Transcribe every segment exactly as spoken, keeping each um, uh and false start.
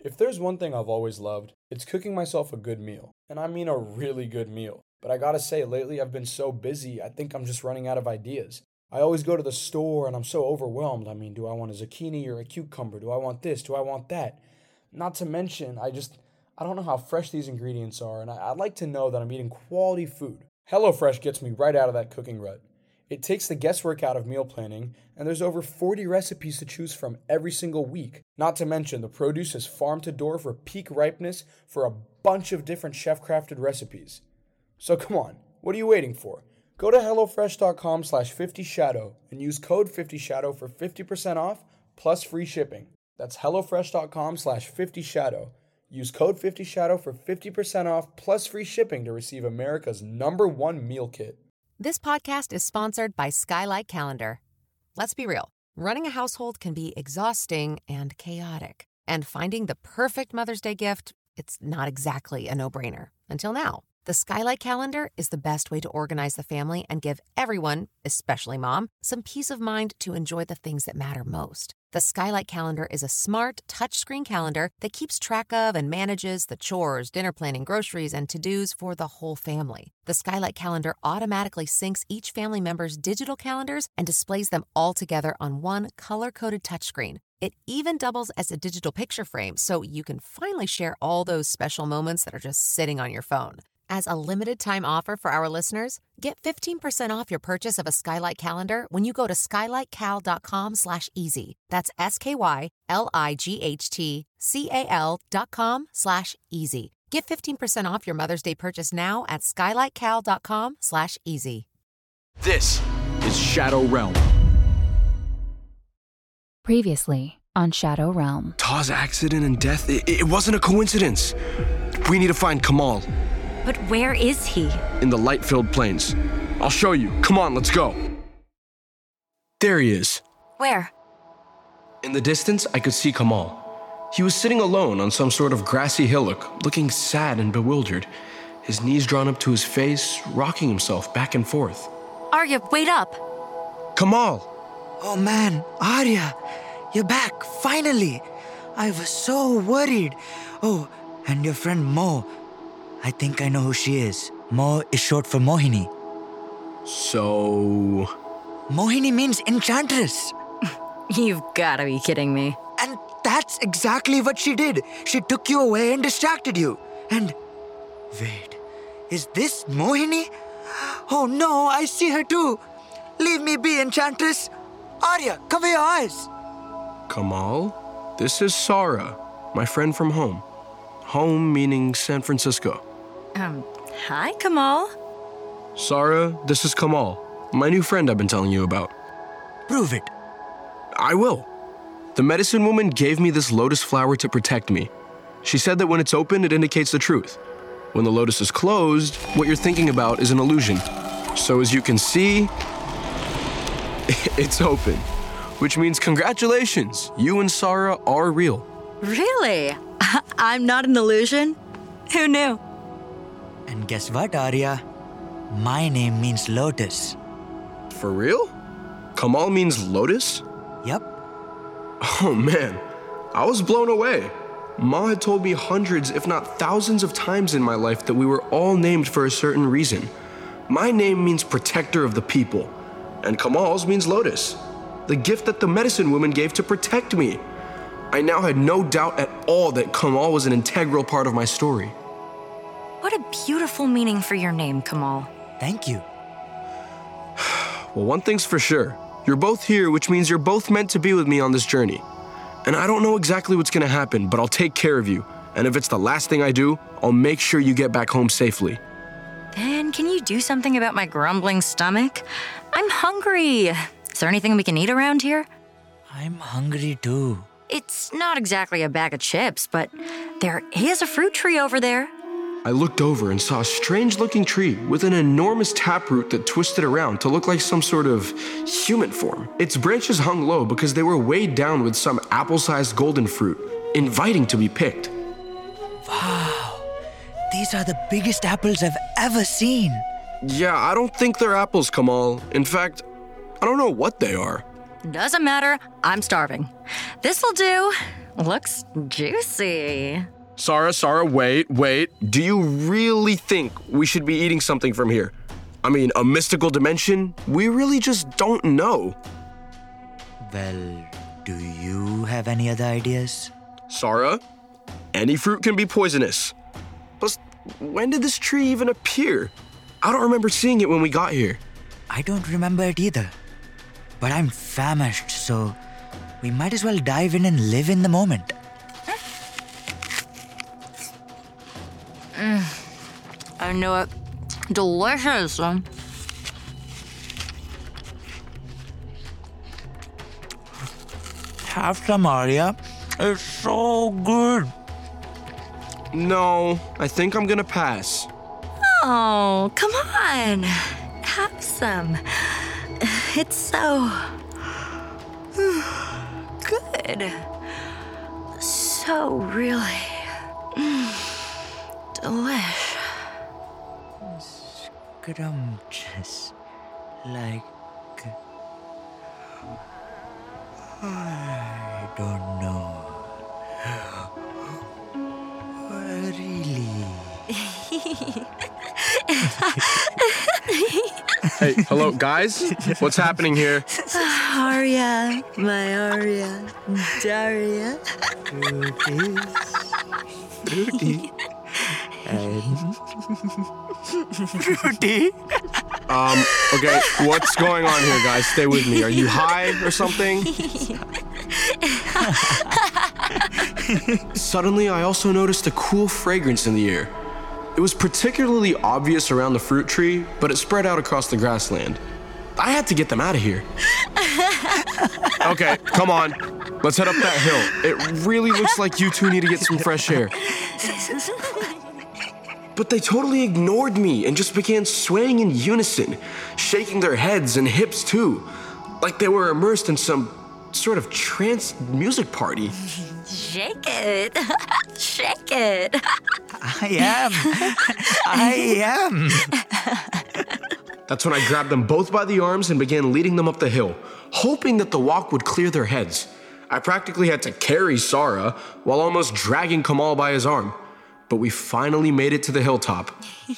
If there's one thing I've always loved, it's cooking myself a good meal. And I mean a really good meal. But I gotta say, lately I've been so busy, I think I'm just running out of ideas. I always go to the store and I'm so overwhelmed. I mean, do I want a zucchini or a cucumber? Do I want this? Do I want that? Not to mention, I just, I don't know how fresh these ingredients are, and I, I'd like to know that I'm eating quality food. HelloFresh gets me right out of that cooking rut. It takes the guesswork out of meal planning, and there's over forty recipes to choose from every single week. Not to mention, the produce is farm to door for peak ripeness for a bunch of different chef-crafted recipes. So come on, what are you waiting for? Go to HelloFresh.com slash 50shadow and use code fifty shadow for fifty percent off plus free shipping. That's HelloFresh.com slash 50shadow. Use code fifty shadow for fifty percent off plus free shipping to receive America's number one meal kit. This podcast is sponsored by Skylight Calendar. Let's be real. Running a household can be exhausting and chaotic. And finding the perfect Mother's Day gift, it's not exactly a no-brainer. Until now. The Skylight Calendar is the best way to organize the family and give everyone, especially mom, some peace of mind to enjoy the things that matter most. The Skylight Calendar is a smart, touchscreen calendar that keeps track of and manages the chores, dinner planning, groceries, and to-dos for the whole family. The Skylight Calendar automatically syncs each family member's digital calendars and displays them all together on one color-coded touchscreen. It even doubles as a digital picture frame, so you can finally share all those special moments that are just sitting on your phone. As a limited-time offer for our listeners, get fifteen percent off your purchase of a Skylight Calendar when you go to skylightcal.com slash easy. That's S-K-Y-L-I-G-H-T-C-A-L dot com slash easy. Get fifteen percent off your Mother's Day purchase now at skylightcal.com slash easy. This is Shadow Realm. Previously on Shadow Realm. Taw's accident and death, it, it wasn't a coincidence. We need to find Kamal. But where is he? In the light-filled plains. I'll show you. Come on, let's go. There he is. Where? In the distance, I could see Kamal. He was sitting alone on some sort of grassy hillock, looking sad and bewildered, his knees drawn up to his face, rocking himself back and forth. Arya, wait up! Kamal! Oh man, Arya, you're back, finally! I was so worried. Oh, and your friend Mo. I think I know who she is. Mo is short for Mohini. So... Mohini means enchantress. You've gotta be kidding me. And that's exactly what she did. She took you away and distracted you. And... Wait, is this Mohini? Oh no, I see her too. Leave me be, enchantress. Arya, cover your eyes. Kamal? This is Sarah, my friend from home. Home meaning San Francisco. Um, hi, Kamal. Sarah, this is Kamal, my new friend I've been telling you about. Prove it. I will. The medicine woman gave me this lotus flower to protect me. She said that when it's open, it indicates the truth. When the lotus is closed, what you're thinking about is an illusion. So as you can see, it's open, which means congratulations, you and Sarah are real. Really? I'm not an illusion? Who knew? And guess what, Arya? My name means lotus. For real? Kamal means lotus? Yep. Oh man, I was blown away. Ma had told me hundreds, if not thousands of times in my life that we were all named for a certain reason. My name means protector of the people, and Kamal's means lotus, the gift that the medicine woman gave to protect me. I now had no doubt at all that Kamal was an integral part of my story. What a beautiful meaning for your name, Kamal. Thank you. Well, one thing's for sure. You're both here, which means you're both meant to be with me on this journey. And I don't know exactly what's gonna happen, but I'll take care of you. And if it's the last thing I do, I'll make sure you get back home safely. Then can you do something about my grumbling stomach? I'm hungry. Is there anything we can eat around here? I'm hungry too. It's not exactly a bag of chips, but there is a fruit tree over there. I looked over and saw a strange-looking tree with an enormous taproot that twisted around to look like some sort of human form. Its branches hung low because they were weighed down with some apple-sized golden fruit, inviting to be picked. Wow, these are the biggest apples I've ever seen. Yeah, I don't think they're apples, Kamal. In fact, I don't know what they are. Doesn't matter. I'm starving. This'll do. Looks juicy. Sarah, Sarah, wait, wait. Do you really think we should be eating something from here? I mean, a mystical dimension? We really just don't know. Well, do you have any other ideas? Sarah, any fruit can be poisonous. Plus, when did this tree even appear? I don't remember seeing it when we got here. I don't remember it either. But I'm famished, so we might as well dive in and live in the moment. Mm. I knew it. Delicious. Have some, Arya. It's so good. No, I think I'm gonna pass. Oh, come on. Have some. It's so good. So really delish. Scrumptious. Like... I don't know. Really? Hey, hello, guys? What's happening here? Arya, my Arya, Daria. Fruity. Fruity. And... Fruity. Um, okay, what's going on here, guys? Stay with me. Are you high or something? Suddenly, I also noticed a cool fragrance in the air. It was particularly obvious around the fruit tree, but it spread out across the grassland. I had to get them out of here. Okay, come on. Let's head up that hill. It really looks like you two need to get some fresh air. But they totally ignored me and just began swaying in unison, shaking their heads and hips too, like they were immersed in some sort of trance music party. Shake it. Shake it. I am. I am. That's when I grabbed them both by the arms and began leading them up the hill, hoping that the walk would clear their heads. I practically had to carry Sarah while almost dragging Kamal by his arm. But we finally made it to the hilltop.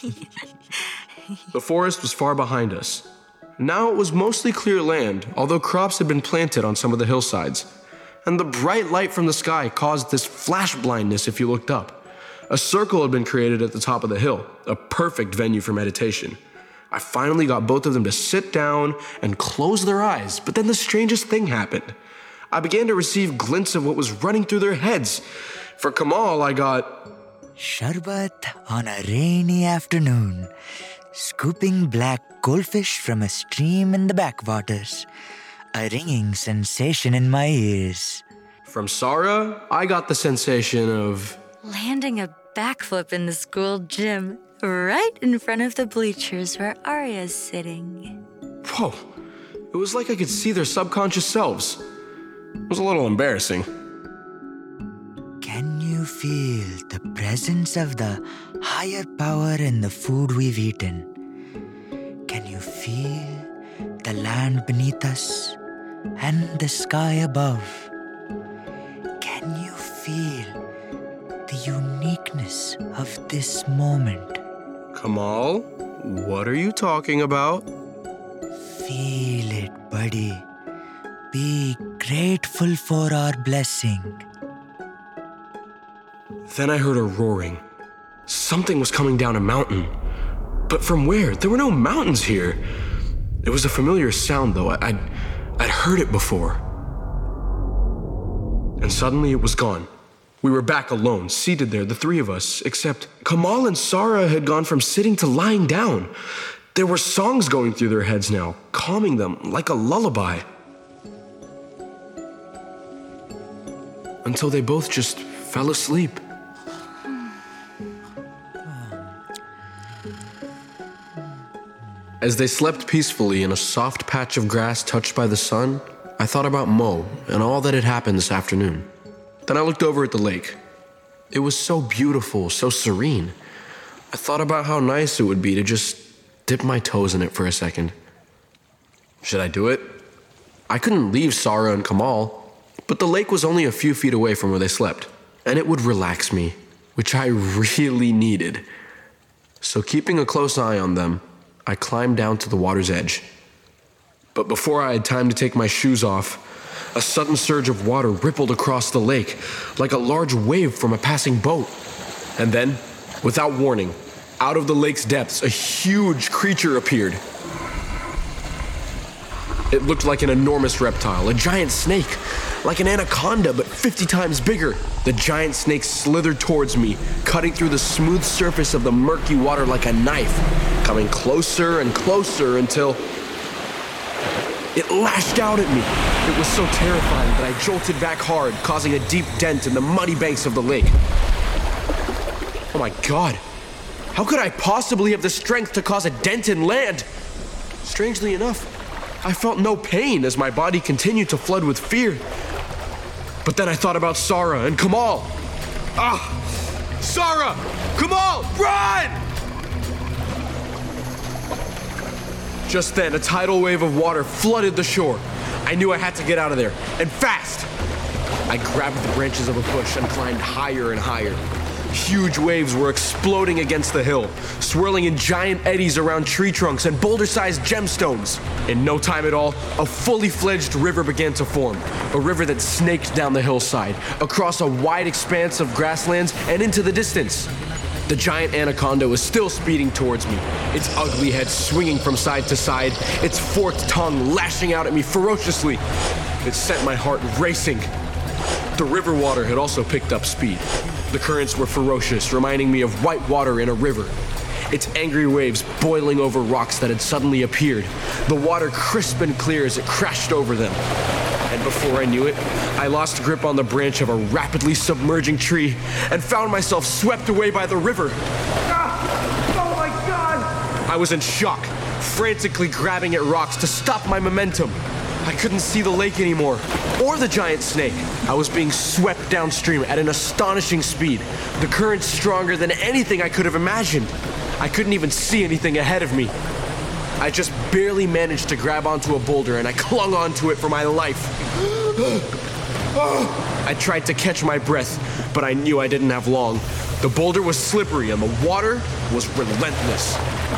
The forest was far behind us. Now it was mostly clear land, although crops had been planted on some of the hillsides. And the bright light from the sky caused this flash blindness if you looked up. A circle had been created at the top of the hill, a perfect venue for meditation. I finally got both of them to sit down and close their eyes, but then the strangest thing happened. I began to receive glints of what was running through their heads. For Kamal, I got... Sharbat on a rainy afternoon, scooping black goldfish from a stream in the backwaters, a ringing sensation in my ears. From Sarah, I got the sensation of... landing a backflip in the school gym, right in front of the bleachers where Arya's sitting. Whoa, it was like I could see their subconscious selves. It was a little embarrassing. Can you feel the presence of the higher power in the food we've eaten? Can you feel the land beneath us and the sky above? Can you feel the uniqueness of this moment? Kamal, what are you talking about? Feel it, buddy. Be grateful for our blessing. Then I heard a roaring. Something was coming down a mountain. But from where? There were no mountains here. It was a familiar sound, though. I'd, I'd heard it before. And suddenly it was gone. We were back alone, seated there, the three of us, except Kamal and Sarah had gone from sitting to lying down. There were songs going through their heads now, calming them like a lullaby. Until they both just fell asleep. As they slept peacefully in a soft patch of grass touched by the sun, I thought about Mo and all that had happened this afternoon. Then I looked over at the lake. It was so beautiful, so serene. I thought about how nice it would be to just dip my toes in it for a second. Should I do it? I couldn't leave Sarah and Kamal. but the lake was only a few feet away from where they slept, and it would relax me, which I really needed. So keeping a close eye on them, I climbed down to the water's edge. But before I had time to take my shoes off, a sudden surge of water rippled across the lake like a large wave from a passing boat. And then, without warning, out of the lake's depths, a huge creature appeared. It looked like an enormous reptile, a giant snake, like an anaconda, but fifty times bigger. The giant snake slithered towards me, cutting through the smooth surface of the murky water like a knife, coming closer and closer until it lashed out at me. It was so terrifying that I jolted back hard, causing a deep dent in the muddy banks of the lake. Oh my God, how could I possibly have the strength to cause a dent in land? Strangely enough, I felt no pain as my body continued to flood with fear. But then I thought about Sarah and Kamal. Ah! Sarah! Kamal! Run! Just then, a tidal wave of water flooded the shore. I knew I had to get out of there, and fast! I grabbed the branches of a bush and climbed higher and higher. Huge waves were exploding against the hill, swirling in giant eddies around tree trunks and boulder-sized gemstones. In no time at all, a fully fledged river began to form, a river that snaked down the hillside, across a wide expanse of grasslands and into the distance. The giant anaconda was still speeding towards me, its ugly head swinging from side to side, its forked tongue lashing out at me ferociously. It sent my heart racing. The river water had also picked up speed. The currents were ferocious, reminding me of white water in a river. Its angry waves boiling over rocks that had suddenly appeared, the water crisp and clear as it crashed over them. And before I knew it, I lost grip on the branch of a rapidly submerging tree and found myself swept away by the river. Ah! Oh my God! I was in shock, frantically grabbing at rocks to stop my momentum. I couldn't see the lake anymore, or the giant snake. I was being swept downstream at an astonishing speed, the current stronger than anything I could have imagined. I couldn't even see anything ahead of me. I just barely managed to grab onto a boulder and I clung onto it for my life. I tried to catch my breath, but I knew I didn't have long. The boulder was slippery and the water was relentless.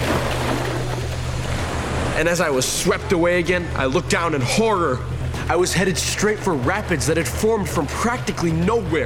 And as I was swept away again, I looked down in horror. I was headed straight for rapids that had formed from practically nowhere.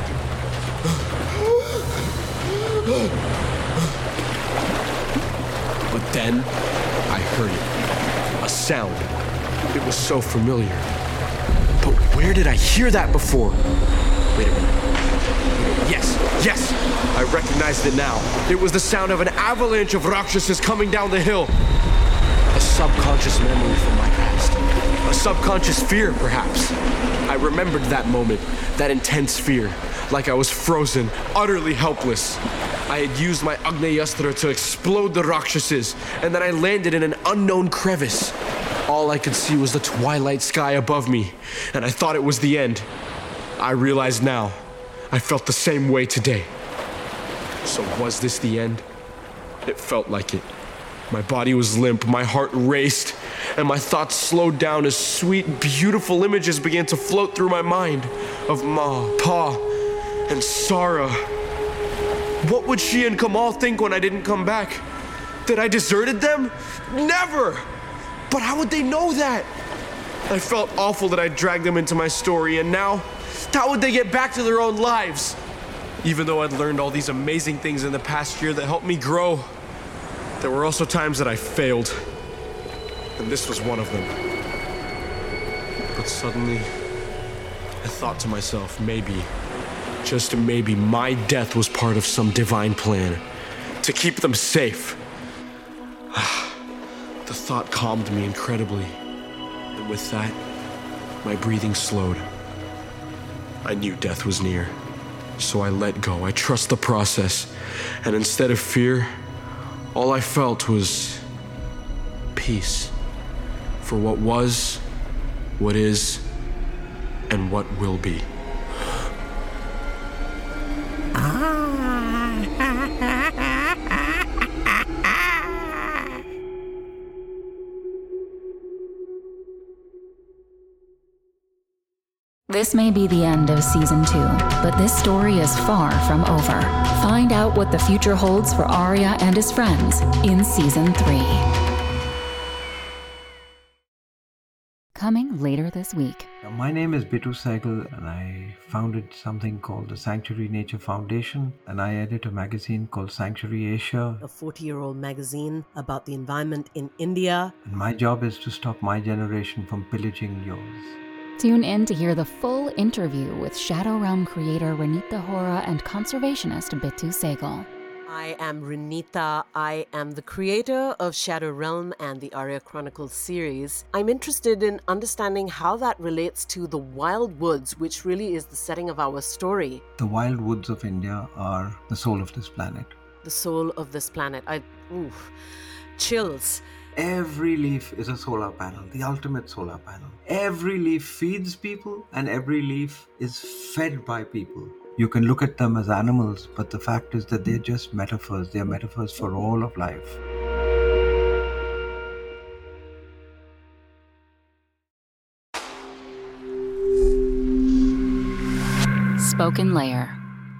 But then, I heard it. A sound. It was so familiar. But where did I hear that before? Wait a minute. Yes, yes! I recognized it now. It was the sound of an avalanche of Rakshasas coming down the hill. A subconscious memory from my past. A subconscious fear, perhaps. I remembered that moment, that intense fear, like I was frozen, utterly helpless. I had used my Agnayastra to explode the Rakshasas, and then I landed in an unknown crevice. All I could see was the twilight sky above me, and I thought it was the end. I realize now, I felt the same way today. So was this the end? It felt like it. My body was limp, my heart raced, and my thoughts slowed down as sweet, beautiful images began to float through my mind of Ma, Pa, and Sarah. What would she and Kamal think when I didn't come back? That I deserted them? Never! But how would they know that? I felt awful that I dragged them into my story, and now, how would they get back to their own lives? Even though I'd learned all these amazing things in the past year that helped me grow, there were also times that I failed, and this was one of them. But suddenly, I thought to myself, maybe, just maybe, my death was part of some divine plan to keep them safe. The thought calmed me incredibly, and with that, my breathing slowed. I knew death was near, so I let go. I trust the process, and instead of fear, all I felt was peace for what was, what is, and what will be. This may be the end of season two, but this story is far from over. Find out what the future holds for Arya and his friends in season three. Coming later this week. My name is Bittu Sehgal, and I founded something called the Sanctuary Nature Foundation, and I edit a magazine called Sanctuary Asia, a forty-year-old magazine about the environment in India. And my job is to stop my generation from pillaging yours. Tune in to hear the full interview with Shadow Realm creator Renita Hora and conservationist Bittu Sehgal. I am Renita. I am the creator of Shadow Realm and the Arya Chronicles series. I'm interested in understanding how that relates to the wild woods, which really is the setting of our story. The wild woods of India are the soul of this planet. The soul of this planet. I, oof, chills. Every leaf is a solar panel, the ultimate solar panel. Every leaf feeds people, and every leaf is fed by people. You can look at them as animals, but the fact is that they're just metaphors. They're metaphors for all of life. Spoken Layer.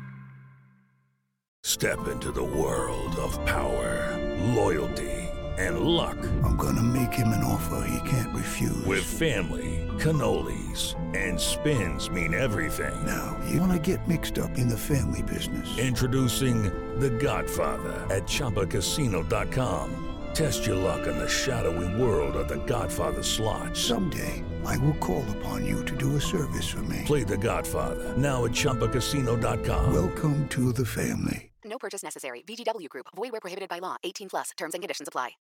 Step into the world of power, loyalty, and luck. I'm gonna make him an offer he can't refuse. With family, cannolis, and spins mean everything. Now, you wanna get mixed up in the family business. Introducing The Godfather at Chumba Casino dot com. Test your luck in the shadowy world of The Godfather slot. Someday, I will call upon you to do a service for me. Play The Godfather, now at Chumba Casino dot com. Welcome to the family. No purchase necessary. V G W Group. Void where prohibited by law. eighteen plus. Terms and conditions apply.